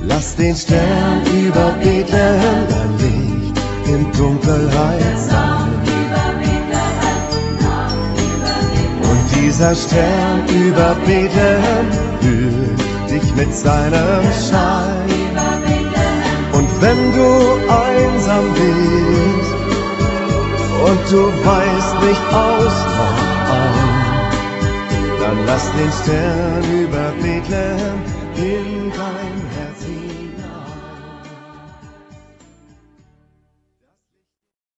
Lass den Stern über Bethlehem ein Licht in Dunkelheit sein. Und dieser Stern über Bethlehem hüllt dich mit seinem Schein. Und wenn du einsam bist und du weißt nicht aus noch ein, dann lass den Stern über Bethlehem in dein